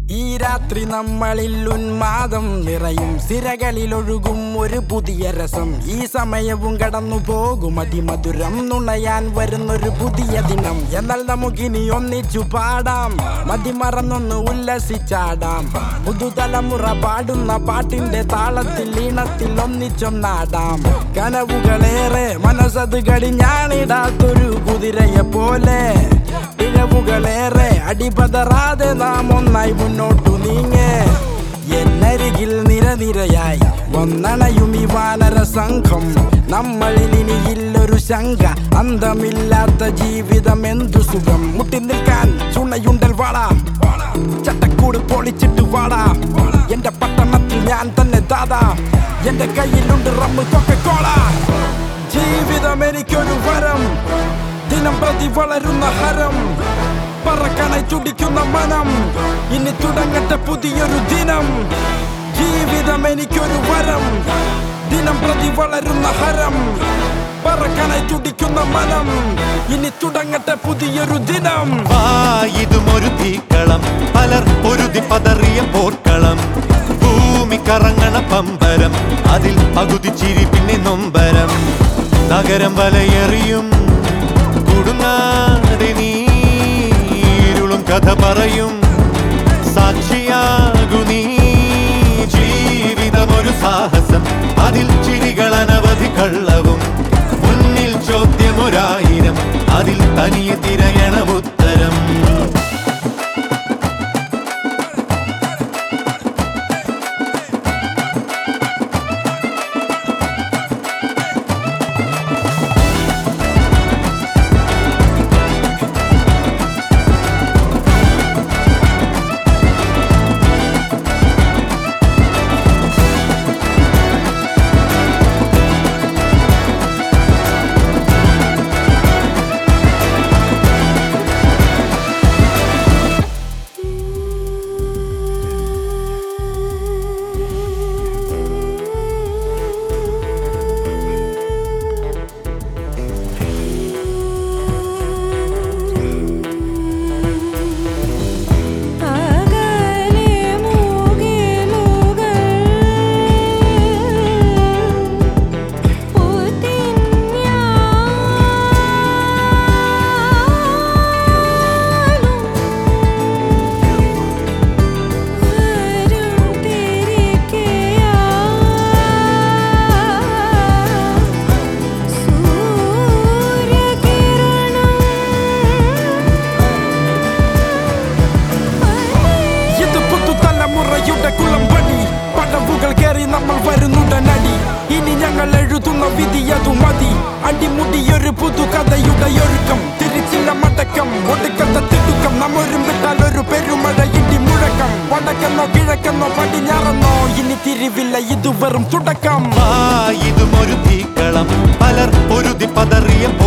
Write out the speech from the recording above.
ഈ രാത്രി നമ്മളിൽ ഉന്മാദം നിറയും, സിരകളിലൊഴുകും ഒരു പുതിയ രസം. ഈ സമയവും കടന്നു പോകും അതിമധുരം, നുണയാൻ വരുന്നൊരു പുതിയ ദിനം. എന്നാൽ നമുക്കിനി ഒന്നിച്ചു പാടാം, മതിമറന്നൊന്ന് ഉല്ലസിച്ചാടാം. പുതുതലമുറ പാടുന്ന പാട്ടിന്റെ താളത്തിൽ ഈണത്തിൽ ഒന്നിച്ചൊന്നാടാം. കനവുകളേറെ മനസ്സത് കടിഞ്ഞാണിടാത്തൊരു കുതിരയെ പോലെ, ഇഴവുകളേറെ അടിപതറാതെ നാം ഒന്നായി മുന്നോട്ടു നീങ്ങേ. എന്നരികിൽ നിരനിരയായി വന്നണയും ഈ വാനര സംഘം. നമ്മളിൽ ഇനിയില്ലൊരു ശങ്ക, അന്തമില്ലാത്ത ജീവിതം എന്തു സുഖം. മുട്ടി നിൽക്കാൻ ചുണയുണ്ടൽ വാടാ, ചട്ടക്കൂട് പൊളിച്ചിട്ട് വാടാ. എന്റെ പട്ടണത്തിൽ ഞാൻ തന്നെ ദാദാ, എന്റെ കയ്യിലുണ്ട് റമ്മ് കൊക്കക്കോള. ജീവിതം എനിക്കൊരു വരം, ദിനം പ്രതി വളരുന്ന ഹരം. പറക്കണை തുടിക്കുന്ന മനം, ഇനി തുടങ്ങട്ടെ പുതിയൊരു ദിനം. ജീവിതം എനിക്കൊരു വരം, ദിനം പ്രതി വളരുന്ന ഹരം. പറക്കണை തുടിക്കുന്ന മനം, ഇനി തുടങ്ങട്ടെ പുതിയൊരു ദിനം. ഇതുമൊരു തീക്കളം, പലർ പൊരുതി പതറിയ പോർക്കളം. ഭൂമി കറങ്ങണ പമ്പരം, അതിൽ പകുതി ചിരി പിന്നെ നൊമ്പരം. നഗരം വലയെറിയും കുടുങ്ങാതെ നീരുളും കഥ പറയും, സാക്ഷിയാകു നീ. ജീവിതമൊരു സാഹസം, അതിൽ ചിരികൾ അനവധി കള്ളവും. മുന്നിൽ ചോദ്യമൊരായിരം, അതിൽ തനിയെ തിരയണം ഉത്തരം. പടവുകൾ കയറി നമ്മൾ വരുന്നുടനടി, ഇനി ഞങ്ങൾ എഴുതുന്ന വിധിയതു മതി. അടിമുടിയൊരു പുതുകഥയുടെ ഒരുക്കം, തിരിച്ചില്ല മടക്കം, ഒടുക്കത്തെ തിടുക്കം. നാം ഒരുമിട്ടാൽ ഒരു പെരുമഴ ഇടി മുഴക്കം. വടക്കെന്നോ കിഴക്കെന്നോ പടിഞ്ഞാറെന്നോ ഇനി തിരിവില്ല, ഇത് വെറും തുടക്കം. ഇതുമൊരു തീക്കളം, പലർ പൊരുതി പതറിയ